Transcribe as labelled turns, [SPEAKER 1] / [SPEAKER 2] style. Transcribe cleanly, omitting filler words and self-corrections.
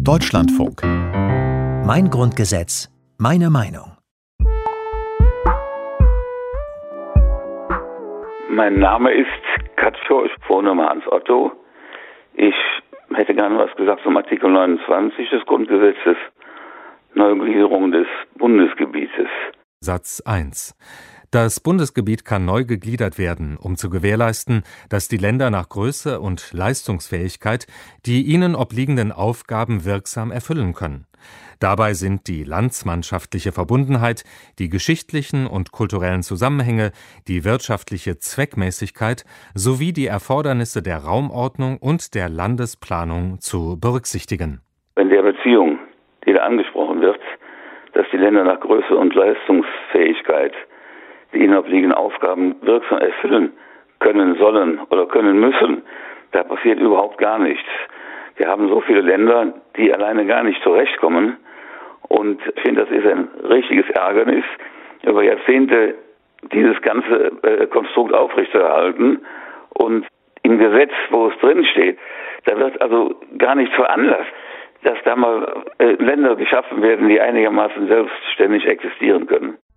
[SPEAKER 1] Deutschlandfunk. Mein Grundgesetz, meine Meinung.
[SPEAKER 2] Mein Name ist Katjo, ich Vorname Hans Otto. Ich hätte gerne was gesagt zum Artikel 29 des Grundgesetzes, Neugliederung des Bundesgebietes.
[SPEAKER 3] Satz 1. Das Bundesgebiet kann neu gegliedert werden, um zu gewährleisten, dass die Länder nach Größe und Leistungsfähigkeit die ihnen obliegenden Aufgaben wirksam erfüllen können. Dabei sind die landsmannschaftliche Verbundenheit, die geschichtlichen und kulturellen Zusammenhänge, die wirtschaftliche Zweckmäßigkeit sowie die Erfordernisse der Raumordnung und der Landesplanung zu berücksichtigen.
[SPEAKER 2] Wenn der Beziehung, die da angesprochen wird, dass die Länder nach Größe und Leistungsfähigkeit die ihnen obliegenden Aufgaben wirksam erfüllen können sollen oder können müssen, da passiert überhaupt gar nichts. Wir haben so viele Länder, die alleine gar nicht zurechtkommen. Und ich finde, das ist ein richtiges Ärgernis, über Jahrzehnte dieses ganze Konstrukt aufrechterhalten. Und im Gesetz, wo es drin steht, da wird also gar nichts veranlasst, dass da mal Länder geschaffen werden, die einigermaßen selbstständig existieren können.